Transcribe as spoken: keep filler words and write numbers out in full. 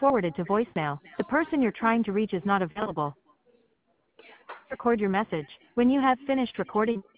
forwarded to voicemail. The person you're trying to reach is not available. Record your message. When you have finished recording,